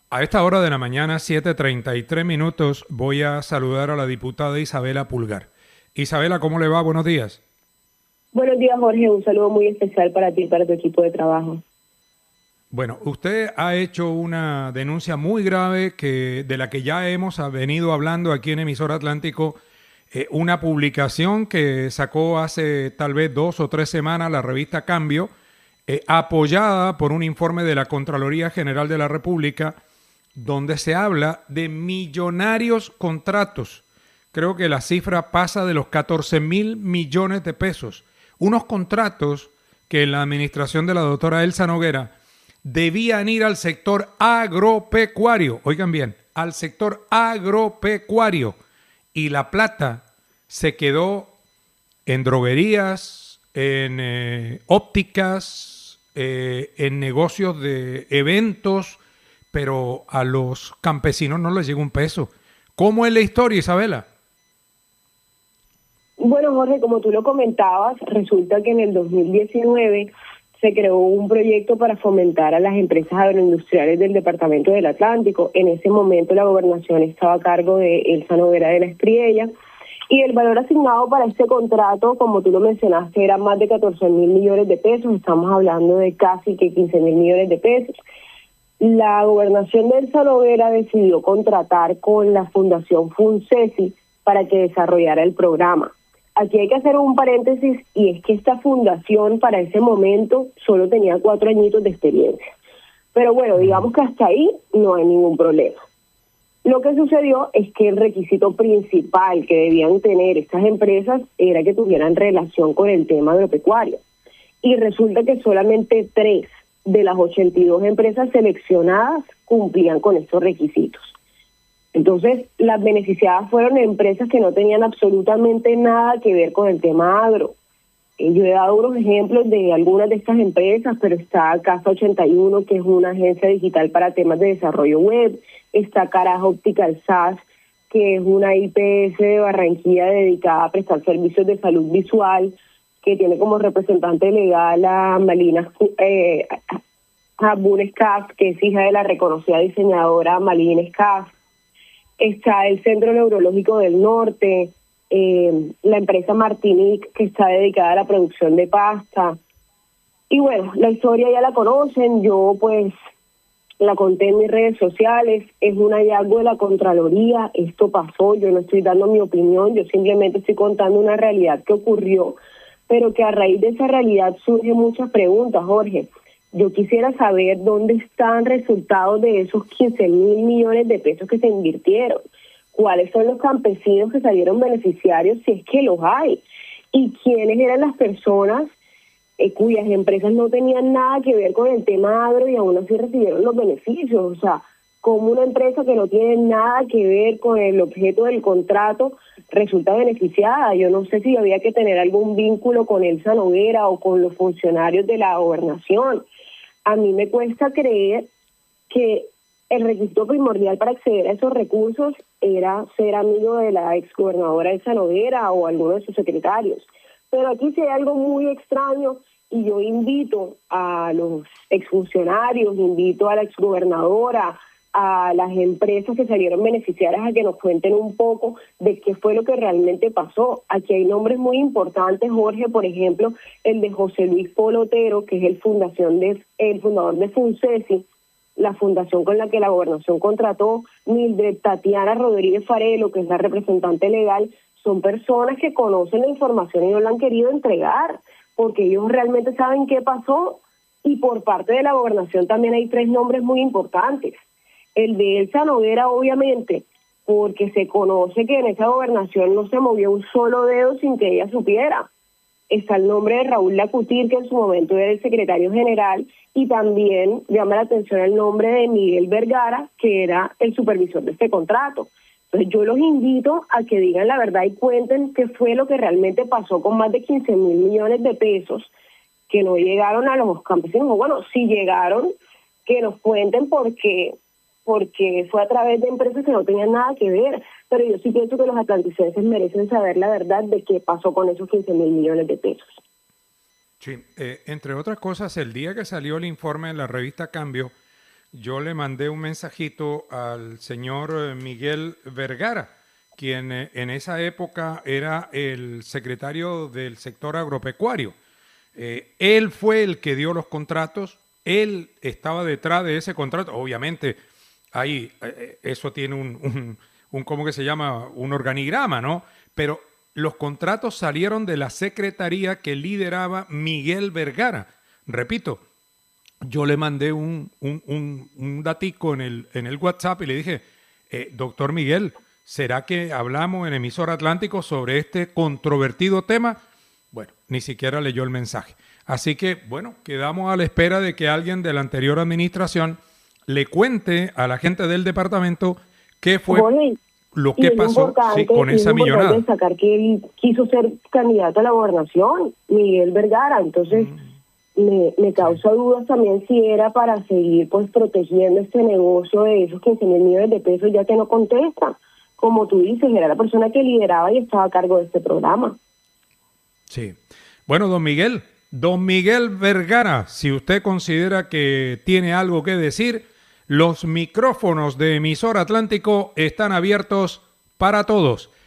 A esta hora de la mañana, 7:33 minutos, voy a saludar a la diputada Isabela Pulgar. Isabela, ¿cómo le va? Buenos días. Buenos días, Jorge. Un saludo muy especial para ti y para tu equipo de trabajo. Bueno, usted ha hecho una denuncia muy grave de la que ya hemos venido hablando aquí en Emisor Atlántico, una publicación que sacó hace tal vez 2 o 3 semanas la revista Cambio, apoyada por un informe de la Contraloría General de la República, donde se habla de millonarios contratos. Creo que la cifra pasa de los 14.000 millones de pesos. Unos contratos que en la administración de la doctora Elsa Noguera debían ir al sector agropecuario. Oigan bien, al sector agropecuario. Y la plata se quedó en droguerías, en ópticas, en negocios de eventos, pero a los campesinos no les llega un peso. ¿Cómo es la historia, Isabela? Bueno, Jorge, como tú lo comentabas, resulta que en el 2019 se creó un proyecto para fomentar a las empresas agroindustriales del Departamento del Atlántico. En ese momento la gobernación estaba a cargo de Elsa Noguera de la Espriella y el valor asignado para este contrato, como tú lo mencionaste, era más de 14.000 millones de pesos. Estamos hablando de casi que 15.000 millones de pesos. La gobernación de Elsa Noguera decidió contratar con la Fundación FUNCESI para que desarrollara el programa. Aquí hay que hacer un paréntesis, y es que esta fundación para ese momento solo tenía 4 añitos de experiencia. Pero bueno, digamos que hasta ahí no hay ningún problema. Lo que sucedió es que el requisito principal que debían tener estas empresas era que tuvieran relación con el tema agropecuario. Y resulta que solamente 3 de las 82 empresas seleccionadas cumplían con estos requisitos. Entonces, las beneficiadas fueron empresas que no tenían absolutamente nada que ver con el tema agro. Yo he dado unos ejemplos de algunas de estas empresas, pero está Casa 81, que es una agencia digital para temas de desarrollo web. Está Caraja Optical SAS, que es una IPS de Barranquilla dedicada a prestar servicios de salud visual, que tiene como representante legal a Malina Jabún Escaf, que es hija de la reconocida diseñadora Malina Escaf. Está el Centro Neurológico del Norte, la empresa Martinique, que está dedicada a la producción de pasta. Y bueno, la historia ya la conocen, yo pues la conté en mis redes sociales, es un hallazgo de la Contraloría, esto pasó, yo no estoy dando mi opinión, yo simplemente estoy contando una realidad que ocurrió, pero que a raíz de esa realidad surgen muchas preguntas, Jorge. Yo quisiera saber dónde están resultados de esos 15.000 millones de pesos que se invirtieron. ¿Cuáles son los campesinos que salieron beneficiarios, si es que los hay? ¿Y quiénes eran las personas cuyas empresas no tenían nada que ver con el tema agro y aún así recibieron los beneficios? O sea, como una empresa que no tiene nada que ver con el objeto del contrato resulta beneficiada. Yo no sé si había que tener algún vínculo con Elsa Noguera o con los funcionarios de la gobernación. A mí me cuesta creer que el requisito primordial para acceder a esos recursos era ser amigo de la exgobernadora Elsa Noguera o alguno de sus secretarios. Pero aquí sí hay algo muy extraño y yo invito a los exfuncionarios, invito a la exgobernadora, a las empresas que salieron beneficiarias a que nos cuenten un poco de qué fue lo que realmente pasó. Aquí hay nombres muy importantes, Jorge, por ejemplo, el de José Luis Polotero, que es el fundador de FUNCESI, la fundación con la que la gobernación contrató, Mildred Tatiana Rodríguez Farelo, que es la representante legal. Son personas que conocen la información y no la han querido entregar, porque ellos realmente saben qué pasó. Y por parte de la gobernación también hay 3 nombres muy importantes. El de Elsa Noguera, obviamente, porque se conoce que en esa gobernación no se movió un solo dedo sin que ella supiera. Está el nombre de Raúl Lacutir, que en su momento era el secretario general, y también llama la atención el nombre de Miguel Vergara, que era el supervisor de este contrato. Entonces yo los invito a que digan la verdad y cuenten qué fue lo que realmente pasó con más de 15.000 millones de pesos que no llegaron a los campesinos. O bueno, si llegaron, que nos cuenten porque fue a través de empresas que no tenían nada que ver. Pero yo sí pienso que los atlanticenses merecen saber la verdad de qué pasó con esos 15.000 millones de pesos. Sí, entre otras cosas, el día que salió el informe en la revista Cambio, yo le mandé un mensajito al señor Miguel Vergara, quien en esa época era el secretario del sector agropecuario. Él fue el que dio los contratos, él estaba detrás de ese contrato. Obviamente, ahí eso tiene ¿cómo que se llama? Un organigrama, ¿no? Pero los contratos salieron de la secretaría que lideraba Miguel Vergara. Repito, yo le mandé un datico en el WhatsApp y le dije, doctor Miguel, ¿será que hablamos en Emisor Atlántico sobre este controvertido tema? Bueno, ni siquiera leyó el mensaje. Así que, bueno, quedamos a la espera de que alguien de la anterior administración le cuente a la gente del departamento qué fue lo que pasó con esa millonada. Es destacar que él quiso ser candidato a la gobernación, Miguel Vergara, entonces me causa dudas también si era para seguir pues protegiendo este negocio de esos 15,000 millones de pesos, ya que no contesta. Como tú dices, era la persona que lideraba y estaba a cargo de este programa. Sí. Bueno, don Miguel Vergara, si usted considera que tiene algo que decir, los micrófonos de Emisor Atlántico están abiertos para todos.